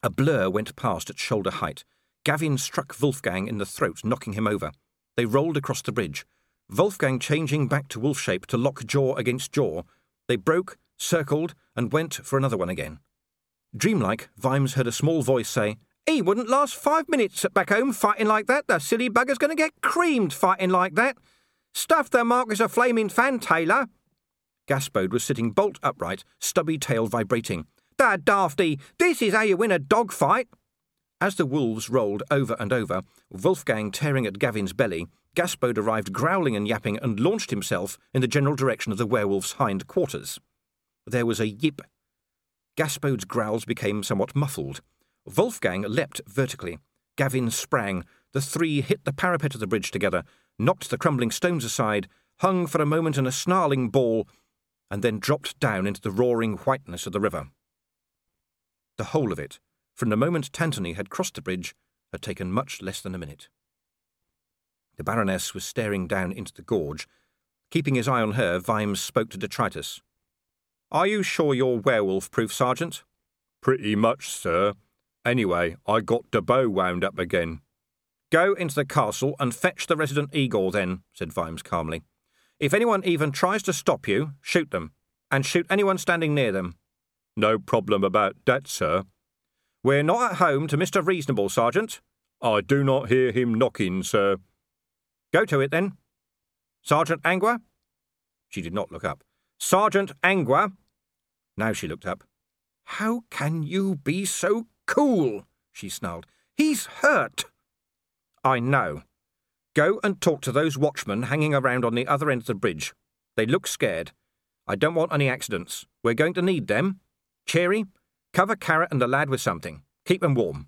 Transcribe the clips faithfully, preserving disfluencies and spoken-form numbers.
A blur went past at shoulder height. Gavin struck Wolfgang in the throat, knocking him over. They rolled across the bridge. Wolfgang changing back to wolf shape to lock jaw against jaw. They broke, circled, and went for another one again. Dreamlike, Vimes heard a small voice say, "He wouldn't last five minutes at back home fighting like that. The silly bugger's going to get creamed fighting like that. Stuff the Marquis of Flaming Fan, Taylor." Gaspode was sitting bolt upright, stubby tail vibrating. "Da dafty, this is how you win a dog fight." As the wolves rolled over and over, Wolfgang tearing at Gavin's belly, Gaspode arrived growling and yapping and launched himself in the general direction of the werewolf's hind quarters. There was a yip. Gaspode's growls became somewhat muffled. Wolfgang leapt vertically. Gavin sprang. The three hit the parapet of the bridge together, knocked the crumbling stones aside, hung for a moment in a snarling ball, and then dropped down into the roaring whiteness of the river. The whole of it, from the moment Tantony had crossed the bridge, had taken much less than a minute. The Baroness was staring down into the gorge. Keeping his eye on her, Vimes spoke to Detritus. "Are you sure you're werewolf-proof, Sergeant?" "Pretty much, sir. Anyway, I got the bow wound up again." "Go into the castle and fetch the resident Igor, then," said Vimes calmly. "If anyone even tries to stop you, shoot them, and shoot anyone standing near them." "No problem about that, sir." "We're not at home to Mister Reasonable, Sergeant." "I do not hear him knocking, sir." "Go to it, then. Sergeant Angua?" She did not look up. "Sergeant Angua?" Now she looked up. "How can you be so cool?" she snarled. "He's hurt." "I know. Go and talk to those watchmen hanging around on the other end of the bridge. They look scared. I don't want any accidents. We're going to need them. Cherry, cover Carrot and the lad with something. Keep them warm."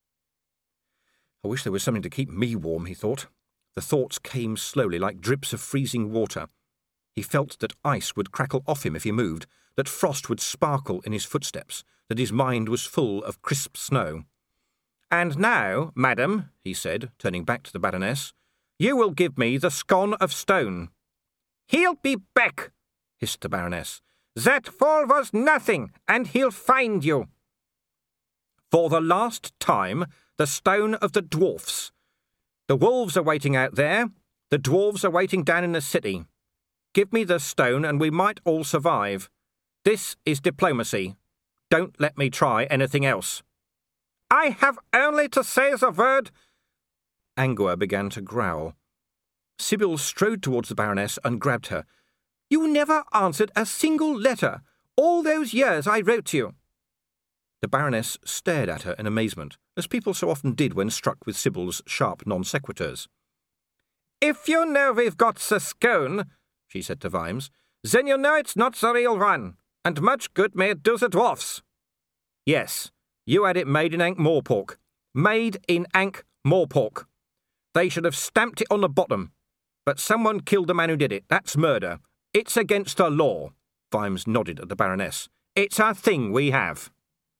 I wish there was something to keep me warm, he thought. The thoughts came slowly, like drips of freezing water. He felt that ice would crackle off him if he moved, that frost would sparkle in his footsteps, that his mind was full of crisp snow. "And now, madam," he said, turning back to the Baroness, "you will give me the scone of stone." "He'll be back," hissed the Baroness. "That fall was nothing, and he'll find you." "For the last time, the stone of the dwarfs. The wolves are waiting out there. The dwarves are waiting down in the city. Give me the stone and we might all survive. This is diplomacy. Don't let me try anything else." "I have only to say the word—" Angua began to growl. Sybil strode towards the Baroness and grabbed her. "You never answered a single letter. All those years I wrote to you." The Baroness stared at her in amazement, as people so often did when struck with Sybil's sharp non-sequiturs. "If you know we've got the scone," she said to Vimes, "then you know it's not the real one, and much good may it do the dwarfs." "Yes, you had it made in Ankh-Morpork. Made in Ankh-Morpork. They should have stamped it on the bottom. But someone killed the man who did it. That's murder. It's against the law." Vimes nodded at the Baroness. "It's a thing we have."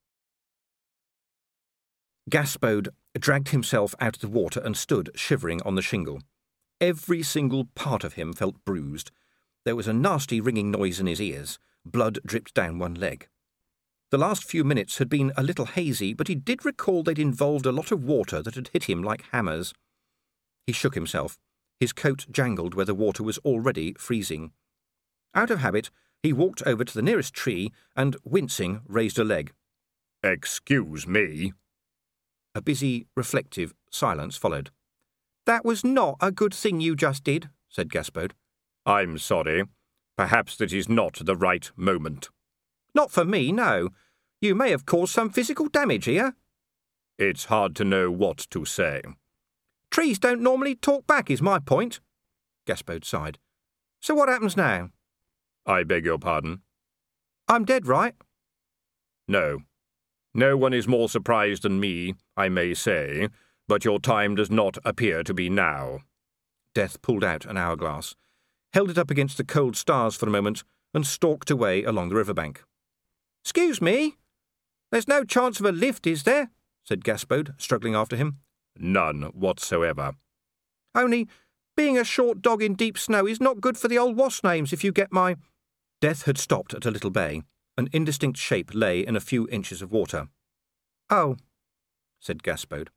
Gaspode dragged himself out of the water and stood shivering on the shingle. Every single part of him felt bruised. There was a nasty ringing noise in his ears. Blood dripped down one leg. The last few minutes had been a little hazy, but he did recall they'd involved a lot of water that had hit him like hammers. He shook himself. His coat jangled where the water was already freezing. Out of habit, he walked over to the nearest tree and, wincing, raised a leg. "Excuse me." A busy, reflective silence followed. "That was not a good thing you just did," said Gaspode. "I'm sorry. Perhaps that is not the right moment." "Not for me, no. You may have caused some physical damage here." "It's hard to know what to say." "Trees don't normally talk back, is my point." Gaspode sighed. "So what happens now?" "I beg your pardon?" "I'm dead, right?" "No. No one is more surprised than me, I may say, but your time does not appear to be now." Death pulled out an hourglass, held it up against the cold stars for a moment, and stalked away along the riverbank. "Excuse me? There's no chance of a lift, is there?" said Gaspode, struggling after him. "None whatsoever." "Only, being a short dog in deep snow is not good for the old wasp names, if you get my—" Death had stopped at a little bay. An indistinct shape lay in a few inches of water. Oh, said Gaspode.